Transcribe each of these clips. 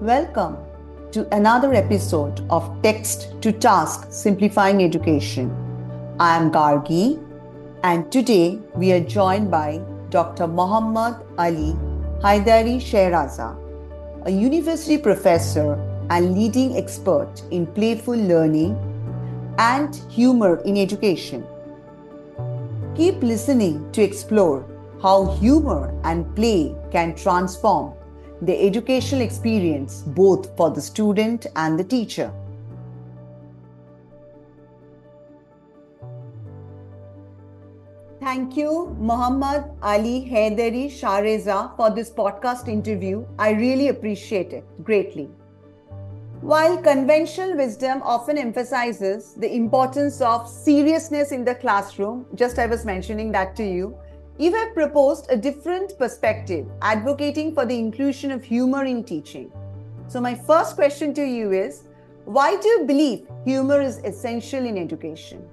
Welcome to another episode of Text to Task Simplifying Education. I am Gargi, and today we are joined by Dr. Muhammad Ali Haidari Shehraza, a university professor and leading expert in playful learning and humor in education. Keep listening to explore how humor and play can transform the educational experience both for the student and the teacher. Thank you, Muhammad Ali Haidari Shehraza, for this podcast interview. I really appreciate it greatly. While conventional wisdom often emphasizes the importance of seriousness in the classroom, just I was mentioning that to you, you have proposed a different perspective, advocating for the inclusion of humor in teaching. So my first question to you is, why do you believe humor is essential in education?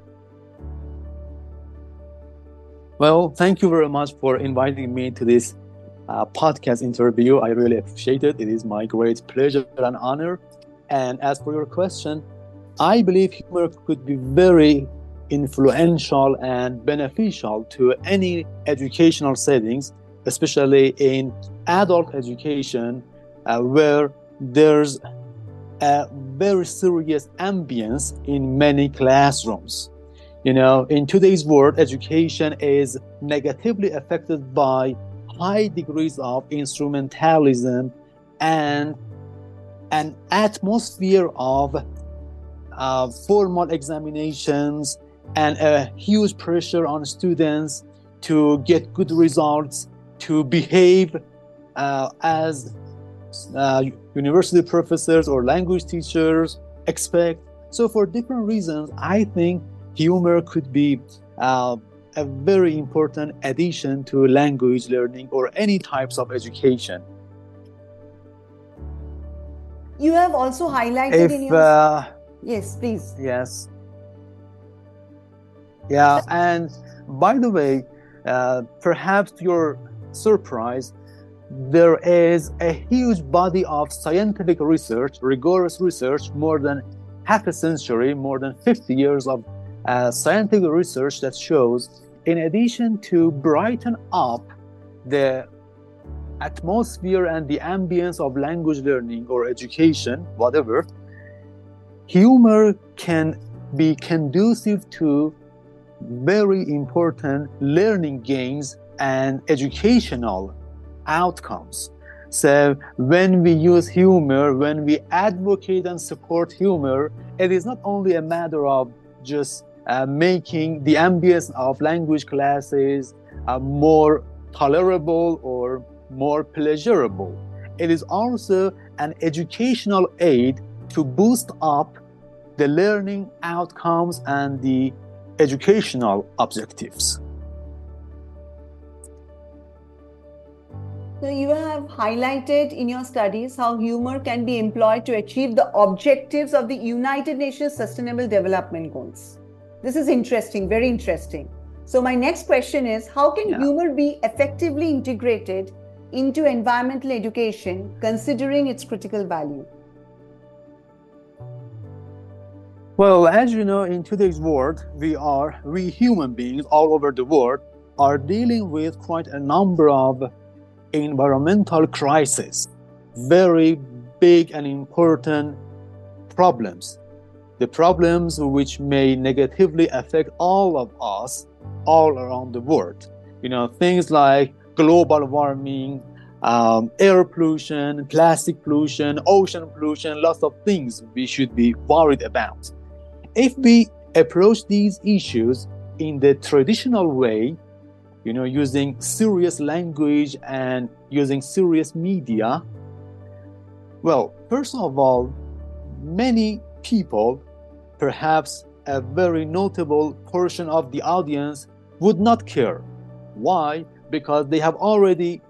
Well, thank you very much for inviting me to this podcast interview. I really appreciate it. It is my great pleasure and honor. And as for your question, I believe humor could be very influential and beneficial to any educational settings, especially in adult education, where there's a very serious ambience in many classrooms. You know, in today's world, education is negatively affected by high degrees of instrumentalism and an atmosphere of formal examinations and a huge pressure on students to get good results, to behave as university professors or language teachers expect. So for different reasons, I think humor could be a very important addition to language learning or any types of education. You have also highlighted in your... Yes, please. Yes. Yeah, and by the way, perhaps to your surprise, there is a huge body of scientific research, rigorous research, more than half a century, more than 50 years of scientific research that shows, in addition to brighten up the atmosphere and the ambience of language learning or education, whatever, humor can be conducive to very important learning gains and educational outcomes. So when we use humor, when we advocate and support humor, it is not only a matter of just making the ambience of language classes more tolerable or more pleasurable. It is also an educational aid to boost up the learning outcomes and the educational objectives. So you have highlighted in your studies how humor can be employed to achieve the objectives of the United Nations Sustainable Development Goals. This is interesting, very interesting. So my next question is, how can humor be effectively integrated into environmental education, considering its critical value? Well, as you know, in today's world, we human beings all over the world are dealing with quite a number of environmental crises, very big and important problems. The problems which may negatively affect all of us all around the world. You know, things like global warming, air pollution, plastic pollution, ocean pollution, lots of things we should be worried about. If we approach these issues in the traditional way, you know, using serious language and using serious media, well, first of all, many people, perhaps a very notable portion of the audience, would not care. Why? Because they have already,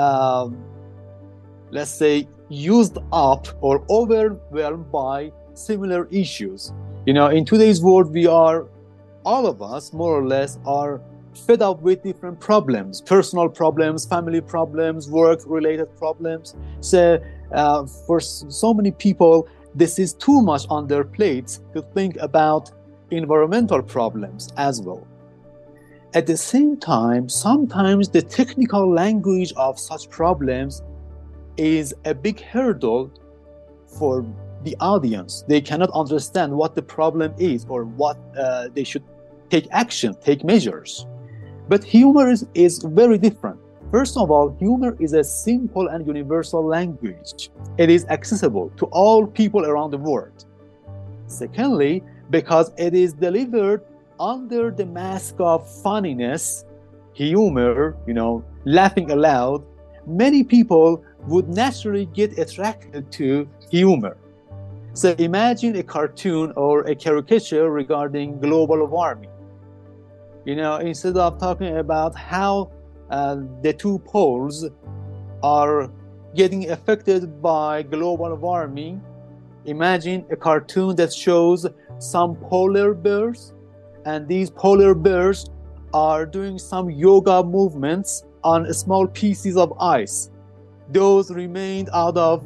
let's say, used up or overwhelmed by similar issues. You know, in today's world, all of us, more or less, are fed up with different problems, personal problems, family problems, work-related problems. So for so many people, this is too much on their plates to think about environmental problems as well. At the same time, sometimes the technical language of such problems is a big hurdle for the audience. They cannot understand what the problem is or what they should take action, take measures. But humor is very different. First of all, humor is a simple and universal language. It is accessible to all people around the world. Secondly, because it is delivered under the mask of funniness, humor, laughing aloud, many people would naturally get attracted to humor. So imagine a cartoon or a caricature regarding global warming. Instead of talking about how the two poles are getting affected by global warming, imagine a cartoon that shows some polar bears, and these polar bears are doing some yoga movements on small pieces of ice. Those remained out of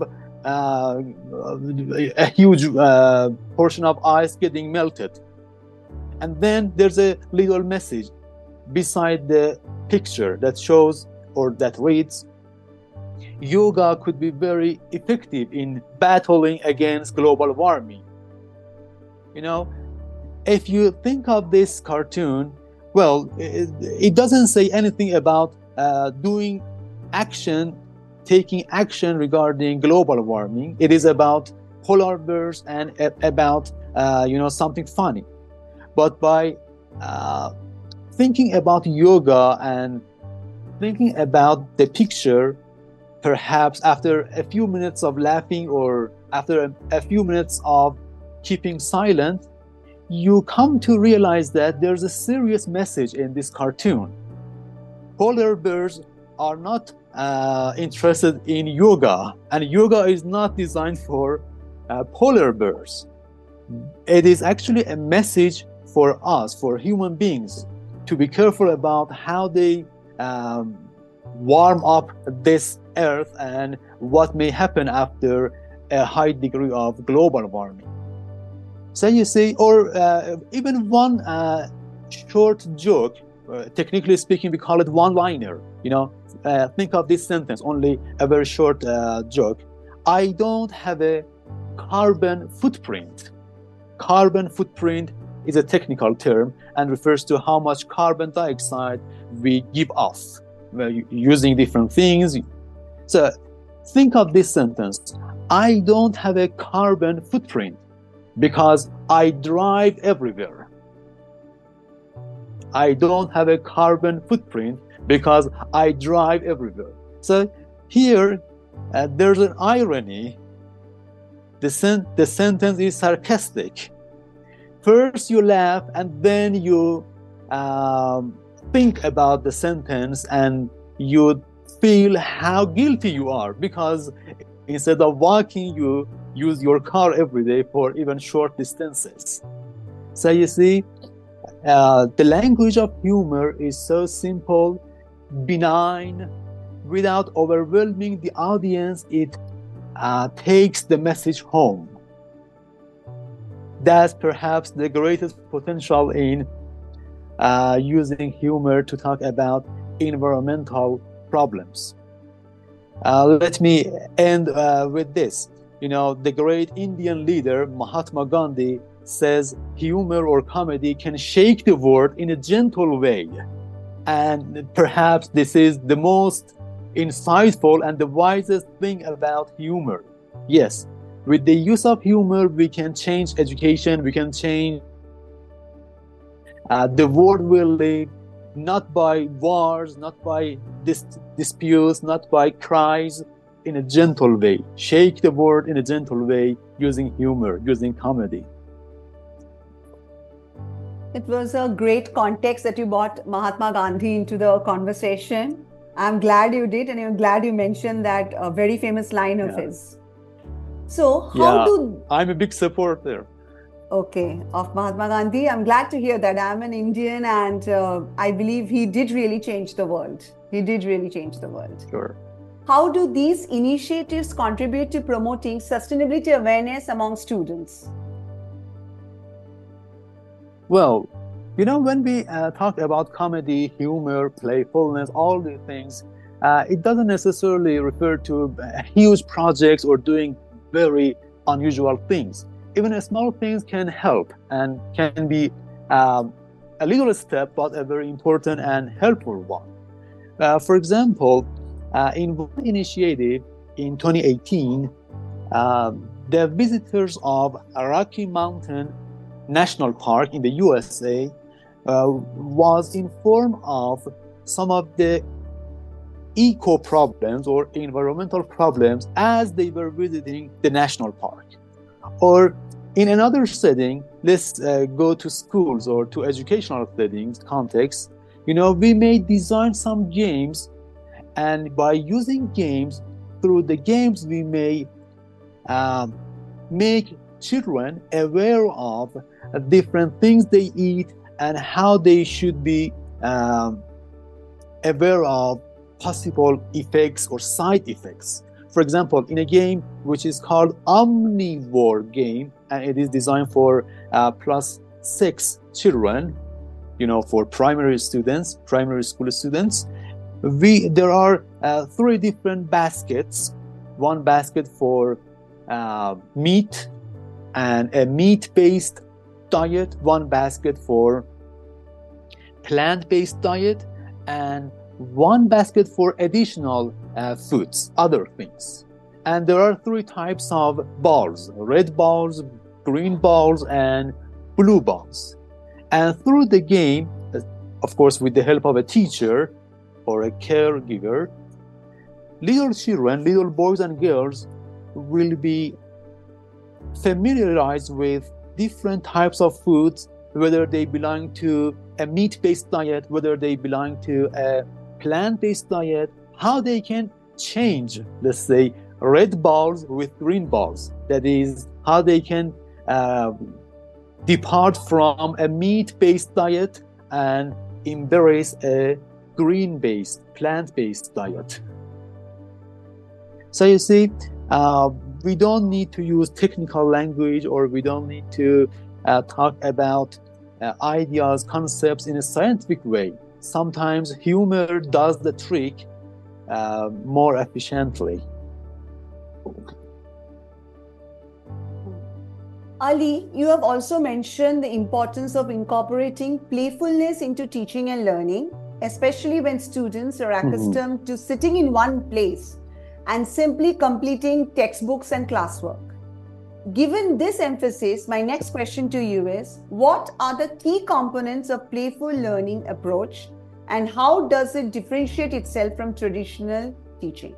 a huge portion of ice getting melted. And then there's a little message beside the picture that shows or that reads, yoga could be very effective in battling against global warming. If you think of this cartoon, well, it doesn't say anything about taking action regarding global warming. It is about polar bears and about something funny. But by thinking about yoga and thinking about the picture, perhaps after a few minutes of laughing or after a few minutes of keeping silent, you come to realize that there's a serious message in this cartoon. Polar bears are not interested in yoga, and yoga is not designed for polar bears. It is actually a message for us, for human beings, to be careful about how they warm up this earth and what may happen after a high degree of global warming. So you see, or even one short joke, technically speaking, we call it one-liner. Think of this sentence, only a very short joke. I don't have a carbon footprint. Carbon footprint is a technical term and refers to how much carbon dioxide we give off using different things. So think of this sentence. I don't have a carbon footprint because I drive everywhere. I don't have a carbon footprint because I drive everywhere. So here, there's an irony. The sentence is sarcastic. First you laugh and then you think about the sentence and you feel how guilty you are because instead of walking, you use your car every day for even short distances. So you see, the language of humor is so simple, benign, without overwhelming the audience. It takes the message home. That's perhaps the greatest potential in using humor to talk about environmental problems. Let me end with this. The great Indian leader Mahatma Gandhi says humor or comedy can shake the world in a gentle way. And perhaps this is the most insightful and the wisest thing about humor. Yes, with the use of humor, we can change education, we can change the world we live, not by wars, not by disputes, not by cries, in a gentle way. Shake the world in a gentle way using humor, using comedy. It was a great context that you brought Mahatma Gandhi into the conversation. I'm glad you did, and I'm glad you mentioned that very famous line of his. So, I'm a big supporter. Okay, of Mahatma Gandhi. I'm glad to hear that. I'm an Indian and I believe he did really change the world. He did really change the world. Sure. How do these initiatives contribute to promoting sustainability awareness among students? Well, when we talk about comedy, humor, playfulness, all these things, it doesn't necessarily refer to huge projects or doing very unusual things. Even small things can help and can be a little step, but a very important and helpful one. For example, in one initiative in 2018, the visitors of Rocky Mountain National Park in the USA was informed of some of the eco problems or environmental problems as they were visiting the national park. Or in another setting, let's go to schools or to educational settings, context, we may design some games, and by using games, through the games we may make children aware of different things they eat and how they should be aware of possible effects or side effects. For example, in a game which is called Omnivore game, and it is designed for +6 children, for primary school students, there are 3 different baskets. One basket for meat and a meat-based diet, one basket for plant-based diet, and one basket for additional foods, other things. And there are 3 types of balls: red balls, green balls, and blue balls. And through the game, of course with the help of a teacher or a caregiver, little children, little boys and girls will be familiarized with different types of foods, whether they belong to a meat-based diet, whether they belong to a plant-based diet, how they can change, let's say, red balls with green balls. That is, how they can depart from a meat-based diet and embrace a green-based, plant-based diet. So you see, we don't need to use technical language, or we don't need to talk about ideas, concepts in a scientific way. Sometimes humor does the trick more efficiently. Ali, you have also mentioned the importance of incorporating playfulness into teaching and learning, especially when students are accustomed to sitting in one place and simply completing textbooks and classwork. Given this emphasis, my next question to you is, what are the key components of playful learning approach, and how does it differentiate itself from traditional teaching?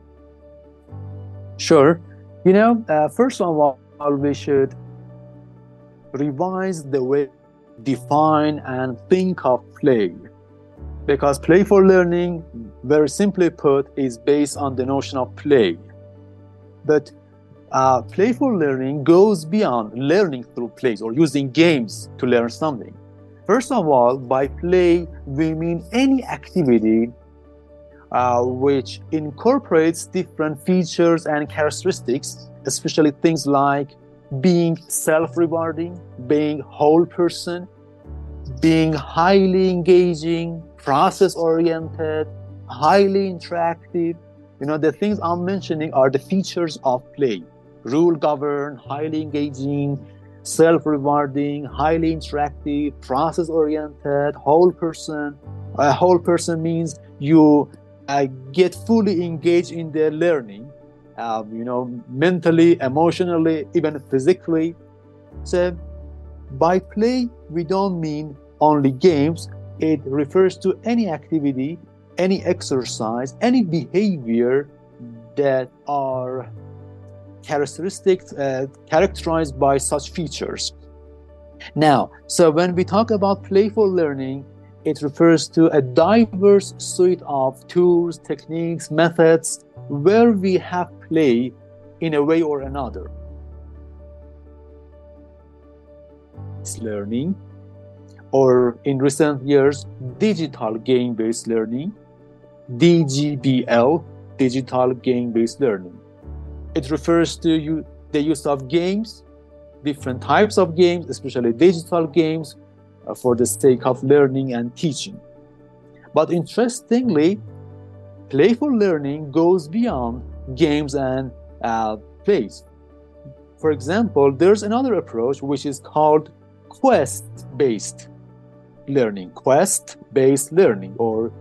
Sure. First of all, we should revise the way we define and think of play. Because playful learning, very simply put, is based on the notion of play. But playful learning goes beyond learning through plays or using games to learn something. First of all, by play, we mean any activity which incorporates different features and characteristics, especially things like being self-rewarding, being whole person, being highly engaging, process-oriented, highly interactive. The things I'm mentioning are the features of play. Rule-governed, highly engaging, self-rewarding, highly interactive, process-oriented, whole person. A whole person means you get fully engaged in their learning, mentally, emotionally, even physically. So by play, we don't mean only games. It refers to any activity, any exercise, any behavior that are characterized by such features. Now, so when we talk about playful learning, it refers to a diverse suite of tools, techniques, methods, where we have play in a way or another. learning, or in recent years, digital game-based learning, DGBL, digital game-based learning. It refers to the use of games, different types of games, especially digital games, for the sake of learning and teaching. But interestingly, playful learning goes beyond games and plays. For example, there's another approach which is called quest-based learning, quest-based learning, or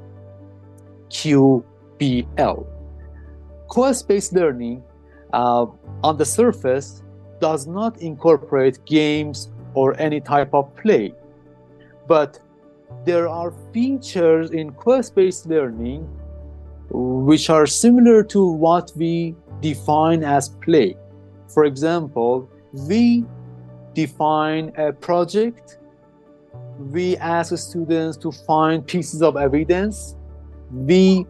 QBL. Quest-based learning, on the surface, does not incorporate games or any type of play. But there are features in quest-based learning which are similar to what we define as play. For example, we define a project, we ask students to find pieces of evidence, we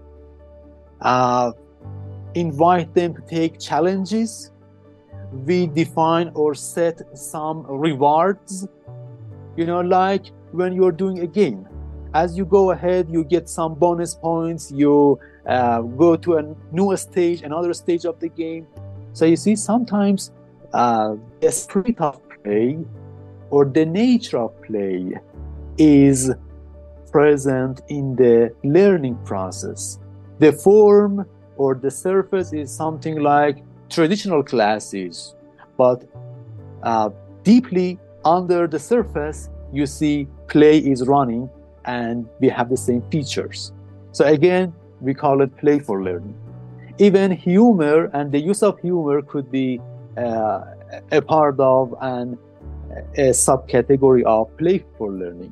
invite them to take challenges, we define or set some rewards, like when you're doing a game. As you go ahead, you get some bonus points, you go to a new stage, another stage of the game. So you see, sometimes the spirit of play or the nature of play is present in the learning process. The form or the surface is something like traditional classes, but deeply under the surface, you see play is running and we have the same features. So again, we call it playful learning. Even humor and the use of humor could be a part of a subcategory of playful learning.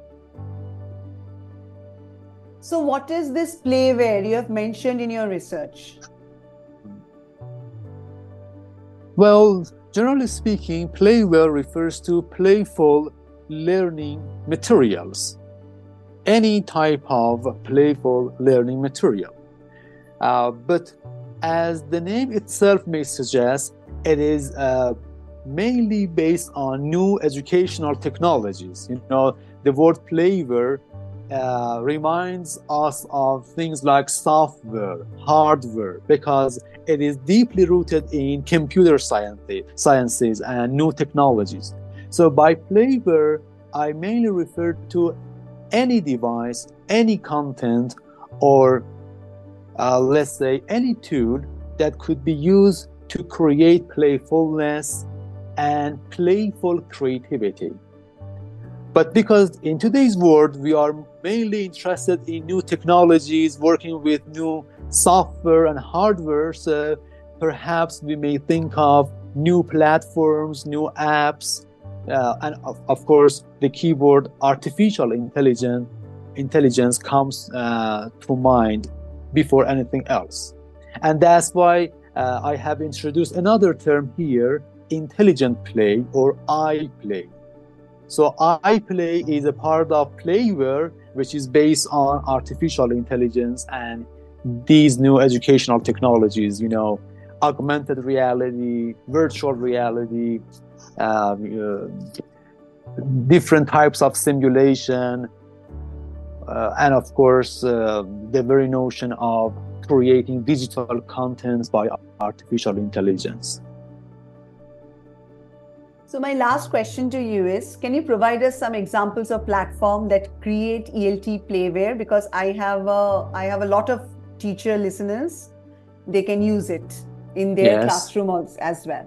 So what is this playware you have mentioned in your research? Well, generally speaking, playware refers to playful learning materials. Any type of playful learning material. But as the name itself may suggest, it is mainly based on new educational technologies. The word playware reminds us of things like software, hardware, because it is deeply rooted in computer sciences and new technologies. So by playware, I mainly refer to any device, any content, or let's say any tool that could be used to create playfulness and playful creativity. But because in today's world, we are mainly interested in new technologies, working with new software and hardware, so perhaps we may think of new platforms, new apps, and of course, the keyword artificial intelligence comes to mind before anything else. And that's why I have introduced another term here, intelligent play or iPlay. So iPlay is a part of playware, which is based on artificial intelligence and these new educational technologies, augmented reality, virtual reality, different types of simulation, and of course, the very notion of creating digital contents by artificial intelligence. So my last question to you is, can you provide us some examples of platforms that create ELT playware? Because I have a lot of teacher listeners. They can use it in their classroom as well.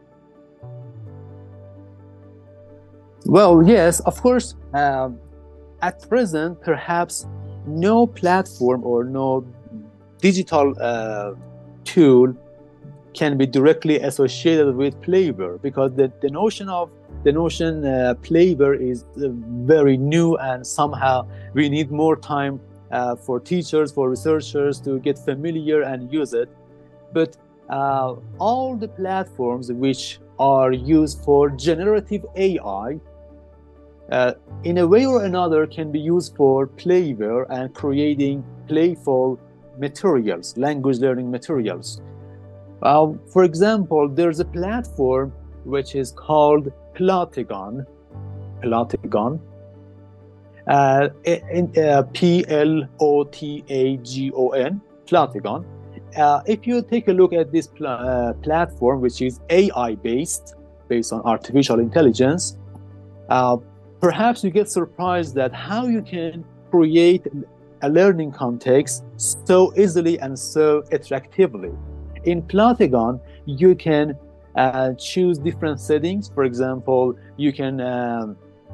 Well, yes, of course. At present, perhaps no platform or no digital tool can be directly associated with playware, because the notion playware is very new, and somehow we need more time for teachers, for researchers to get familiar and use it. But all the platforms which are used for generative AI, in a way or another, can be used for playware and creating playful materials, language learning materials. For example, there's a platform which is called Plotagon, Plotagon. Plotagon, Plotagon. If you take a look at this platform, which is AI-based, based on artificial intelligence, perhaps you get surprised that how you can create a learning context so easily and so attractively. In Plotagon, you can choose different settings. For example, you can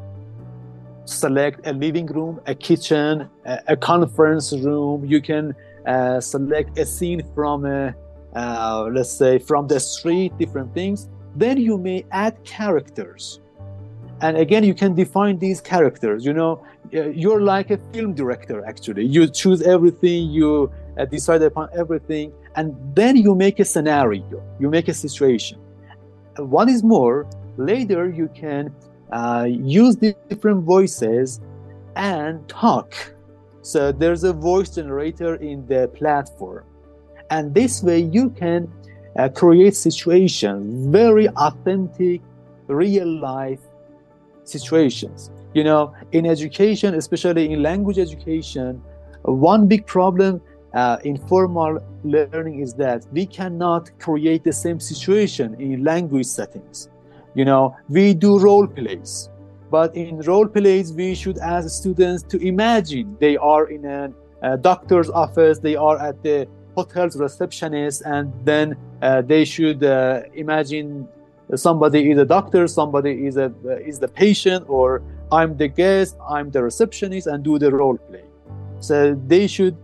select a living room, a kitchen, a conference room. You can select a scene from, let's say, from the street, different things. Then you may add characters. And again, you can define these characters. You're like a film director, actually. You choose everything, you decide upon everything, and then you make a scenario, you make a situation. What is more, later you can use different voices and talk. So there's a voice generator in the platform. And this way you can create situations, very authentic, real life situations. In education, especially in language education, one big problem in formal learning is that we cannot create the same situation in language settings. We do role plays, but in role plays, we should ask students to imagine they are in a doctor's office, they are at the hotel's receptionist, and then they should imagine somebody is a doctor, somebody is the patient, or I'm the guest, I'm the receptionist, and do the role play. So they should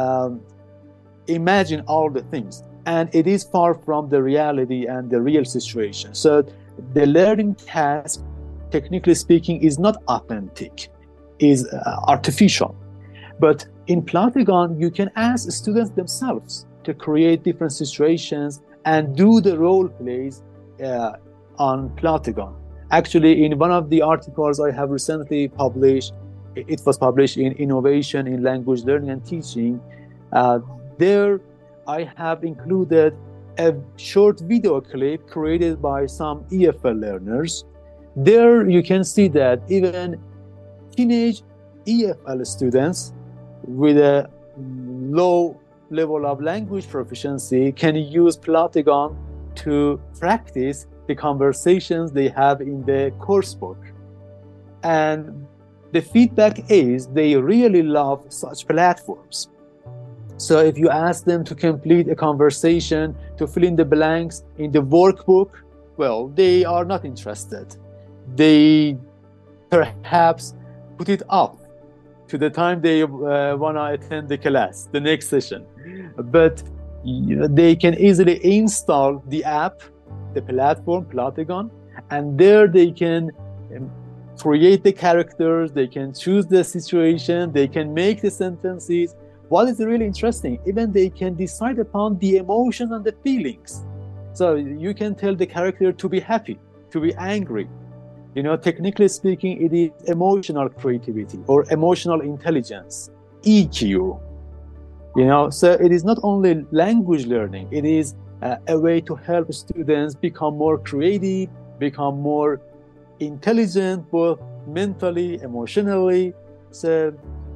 imagine all the things, and it is far from the reality and the real situation. So the learning task, technically speaking, is not authentic, is artificial. But in Plotagon, you can ask students themselves to create different situations and do the role plays on Plotagon. Actually, in one of the articles I have recently published, it was published in Innovation in Language Learning and Teaching. There I have included a short video clip created by some EFL learners. There you can see that even teenage EFL students with a low level of language proficiency can use Plotagon to practice the conversations they have in the coursebook. And the feedback is they really love such platforms. So if you ask them to complete a conversation, to fill in the blanks in the workbook, well, they are not interested. They perhaps put it off to the time they want to attend the class, the next session. But they can easily install the app, the platform, Plotagon, and there they can create the characters, they can choose the situation, they can make the sentences. What is really interesting, even they can decide upon the emotions and the feelings. So you can tell the character to be happy, to be angry. Technically speaking, it is emotional creativity or emotional intelligence, EQ. So it is not only language learning, it is a way to help students become more creative, become more intelligent, both mentally, emotionally. So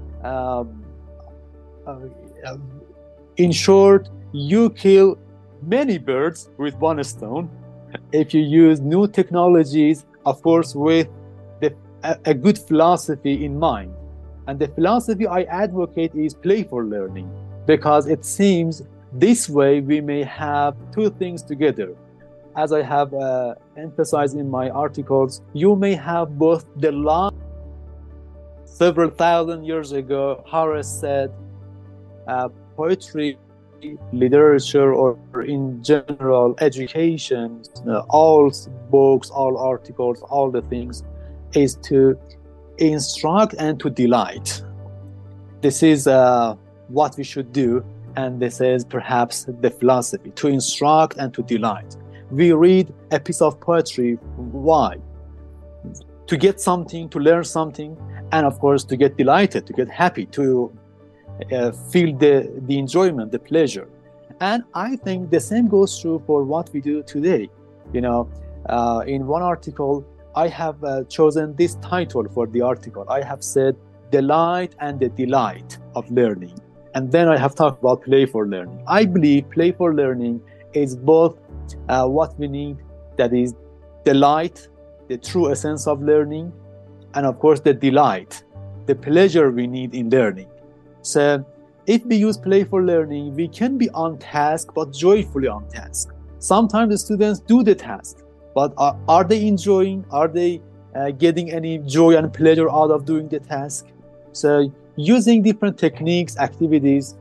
in short, you kill many birds with one stone if you use new technologies, of course, with a good philosophy in mind. And the philosophy I advocate is playful learning, because it seems this way we may have two things together. As I have emphasized in my articles, you may have both the long, several thousand years ago, Horace said, poetry, literature, or in general education, all books, all articles, all the things, is to instruct and to delight. This is what we should do, and this is perhaps the philosophy, to instruct and to delight. We read a piece of poetry. Why? To get something, to learn something, and of course to get delighted, to get happy, to feel the enjoyment, the pleasure. And I think the same goes true for what we do today. In one article, I have chosen this title for the article. I have said the light and the delight of learning. And then I have talked about play for learning. I believe play for learning is both what we need, that is the light, the true essence of learning, and of course the delight, the pleasure we need in learning. So if we use play for learning, we can be on task, but joyfully on task. Sometimes the students do the task, but are they enjoying? Are they getting any joy and pleasure out of doing the task? So using different techniques, activities,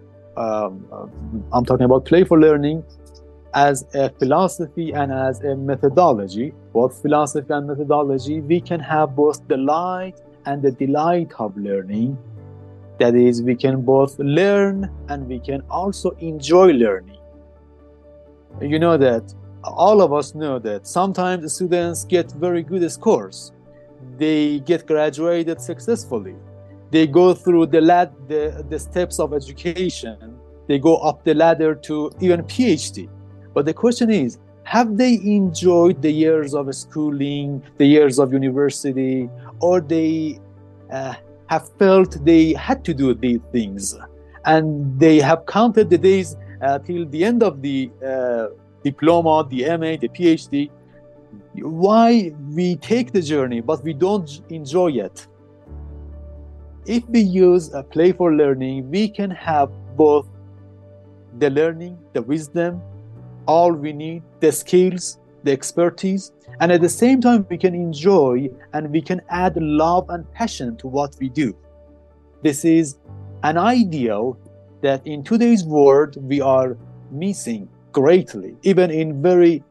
I'm talking about play for learning as a philosophy and as a methodology, both philosophy and methodology, we can have both the light and the delight of learning. That is, we can both learn and we can also enjoy learning. You know that all of us know that sometimes the students get very good scores. They get graduated successfully. They go through the steps of education. They go up the ladder to even PhD. But the question is, have they enjoyed the years of schooling, the years of university, or they have felt they had to do these things? And they have counted the days till the end of the diploma, the MA, the PhD. Why we take the journey, but we don't enjoy it? If we use a play for learning, we can have both the learning, the wisdom, all we need, the skills, the expertise, and at the same time we can enjoy and we can add love and passion to what we do. This is an ideal that in today's world we are missing greatly, even in very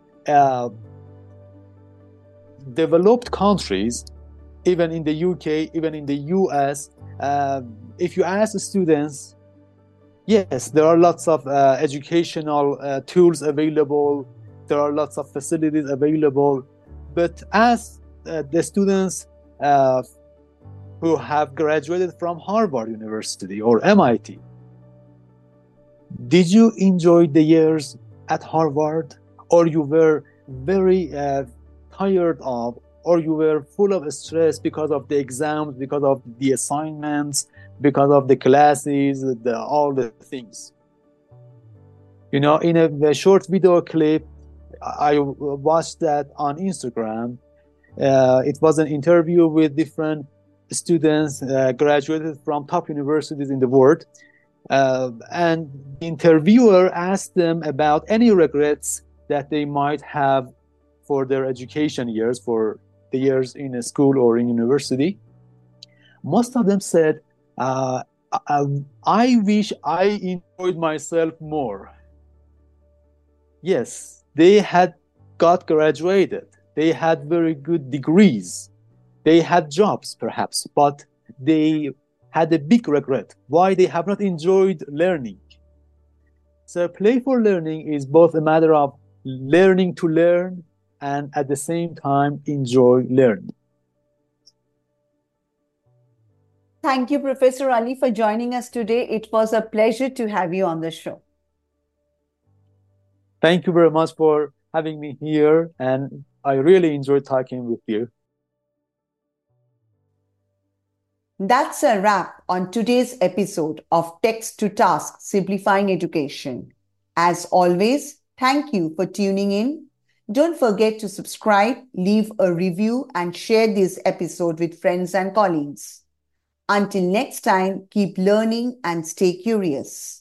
developed countries, even in the UK, even in the US. If you ask the students, yes, there are lots of educational tools available, there are lots of facilities available, but as the students who have graduated from Harvard University or MIT, did you enjoy the years at Harvard, or you were very tired of, or you were full of stress because of the exams, because of the assignments, because of the classes, all the things? You know, in a short video clip, I watched that on Instagram. It was an interview with different students graduated from top universities in the world. And the interviewer asked them about any regrets that they might have for their education years, for the years in a school or in university. Most of them said, I wish I enjoyed myself more. Yes, they had got graduated. They had very good degrees. They had jobs, perhaps, but they had a big regret why they have not enjoyed learning. So play for learning is both a matter of learning to learn and at the same time enjoy learning. Thank you, Professor Ali, for joining us today. It was a pleasure to have you on the show. Thank you very much for having me here, and I really enjoyed talking with you. That's a wrap on today's episode of Text to Task, Simplifying Education. As always, thank you for tuning in. Don't forget to subscribe, leave a review, and share this episode with friends and colleagues. Until next time, keep learning and stay curious.